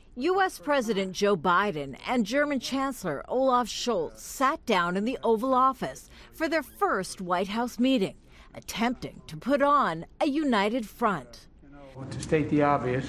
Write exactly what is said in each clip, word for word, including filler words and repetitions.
U S. President Joe Biden and German Chancellor Olaf Scholz sat down in the Oval Office for their first White House meeting, attempting to put on a united front. Well, to state the obvious,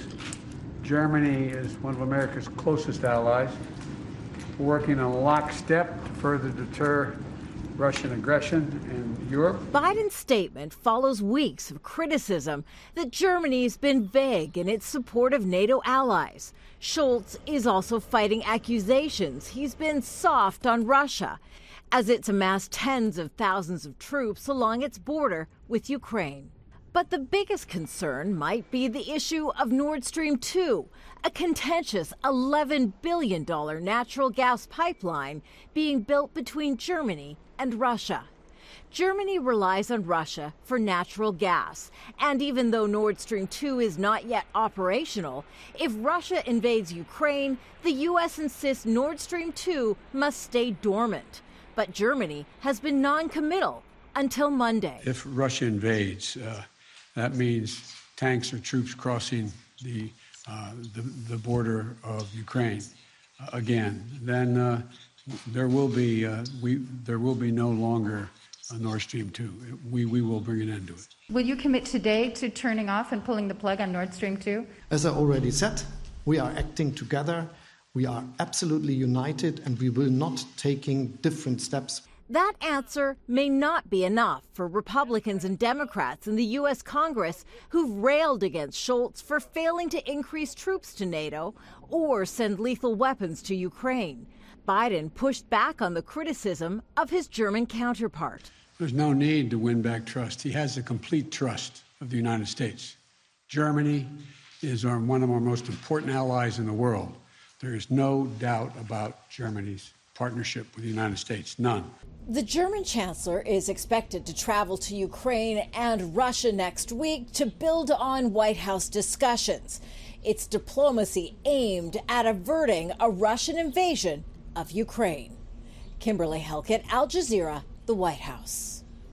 Germany is one of America's closest allies. We're working in lockstep to further deter Russian aggression in Europe. Biden's statement follows weeks of criticism that Germany's been vague in its support of NATO allies. Scholz is also fighting accusations he's been soft on Russia, as it's amassed tens of thousands of troops along its border with Ukraine. But the biggest concern might be the issue of Nord Stream two, a contentious eleven billion dollars natural gas pipeline being built between Germany and Russia. Germany relies on Russia for natural gas, and even though Nord Stream two is not yet operational, if Russia invades Ukraine, the U S insists Nord Stream two must stay dormant. But Germany has been non-committal until Monday. If Russia invades, uh, that means tanks or troops crossing the uh, the, the border of Ukraine uh, again. Then uh, there will be uh, we there will be no longer a Nord Stream two. We we will bring an end to it. Will you commit today to turning off and pulling the plug on Nord Stream two? As I already said, we are acting together. We are absolutely united, and we will not taking different steps. That answer may not be enough for Republicans and Democrats in the U S. Congress who've railed against Scholz for failing to increase troops to NATO or send lethal weapons to Ukraine. Biden pushed back on the criticism of his German counterpart. There's no need to win back trust. He has the complete trust of the United States. Germany is our, one of our most important allies in the world. There is no doubt about Germany's partnership with the United States, none. The German chancellor is expected to travel to Ukraine and Russia next week to build on White House discussions. It's diplomacy aimed at averting a Russian invasion of Ukraine. Kimberly Helkett, Al Jazeera, the White House.